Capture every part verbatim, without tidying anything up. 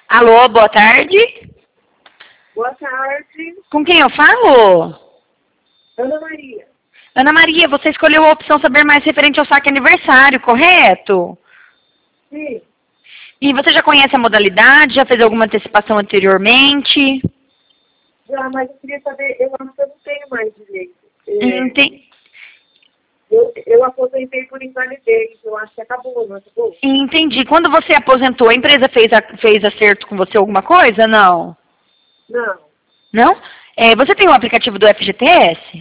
Alô, boa tarde. Boa tarde. Com quem eu falo? Ana Maria. Ana Maria, você escolheu a opção saber mais referente ao saque aniversário, correto? Sim. E você já conhece a modalidade? Já fez alguma antecipação anteriormente? Já, mas eu queria saber, eu acho que eu não tenho mais direito. É, Enten- eu, eu aposentei por invalidez, eu acho que acabou, não acabou? Entendi. Quando você aposentou, a empresa fez, a- fez acerto com você alguma coisa? Não. Não. Não? É, você tem o aplicativo do F G T S?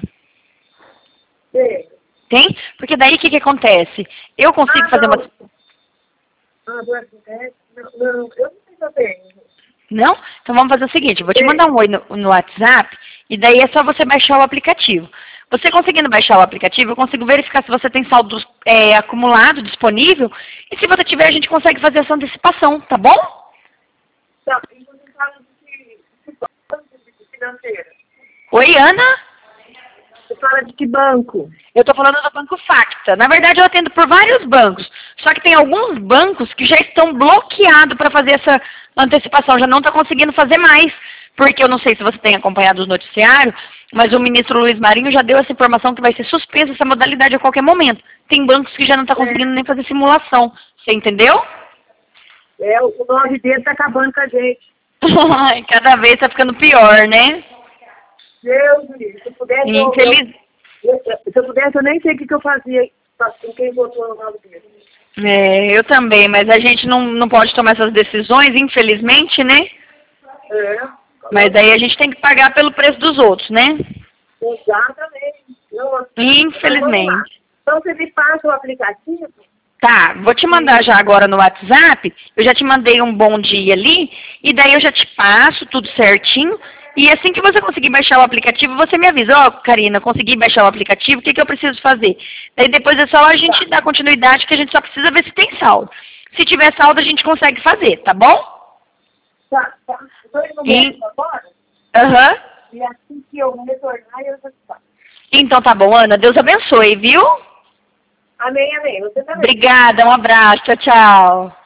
Tem. Tem? Porque daí o que, que acontece? Eu consigo Ah, fazer não. uma... Ah, do F G S? Não, não, eu não sei se eu tenho. Não? Então vamos fazer o seguinte, eu vou te Tem. mandar um oi no, no WhatsApp e daí é só você baixar o aplicativo. Você conseguindo baixar o aplicativo, eu consigo verificar se você tem saldo é, acumulado, disponível, e se você tiver, a gente consegue fazer essa antecipação, tá bom? Tá, e você fala de que, de que banco de financeira? Oi, Ana? Você fala de que banco? Eu estou falando do Banco Facta. Na verdade, eu atendo por vários bancos. Só que tem alguns bancos que já estão bloqueados para fazer essa antecipação. Já não está conseguindo fazer mais. Porque eu não sei se você tem acompanhado os noticiários, mas o ministro Luiz Marinho já deu essa informação que vai ser suspesa essa modalidade a qualquer momento. Tem bancos que já não estão conseguindo nem fazer simulação. Você entendeu? É, o nove dele tá acabando com a gente. Cada vez está ficando pior, né? Deus me livre, se eu pudesse, eu, Infeliz... eu, eu- se eu pudesse, eu nem sei o que, que eu fazia pra- com quem votou no nove dele. É, eu também, mas a gente não, não pode tomar essas decisões, infelizmente, né? É. Mas aí a gente tem que pagar pelo preço dos outros, né? Exatamente. Não, então, vamos lá. Infelizmente. Então você me passa o aplicativo? Tá, vou te mandar já agora no WhatsApp. Eu já te mandei um bom dia ali. E daí eu já te passo tudo certinho. E assim que você conseguir baixar o aplicativo, você me avisa. Ó, Karina, consegui baixar o aplicativo, o que, que eu preciso fazer? Daí depois é só a gente Tá. dar continuidade, que a gente só precisa ver se tem saldo. Se tiver saldo, a gente consegue fazer, tá bom? Tá, tá. Então eu E- médico agora, Aham. e assim que eu retornar, eu já te faço. Então tá bom, Ana. Deus abençoe, viu? Amém, amém. Você também. Obrigada, um abraço, tchau, tchau.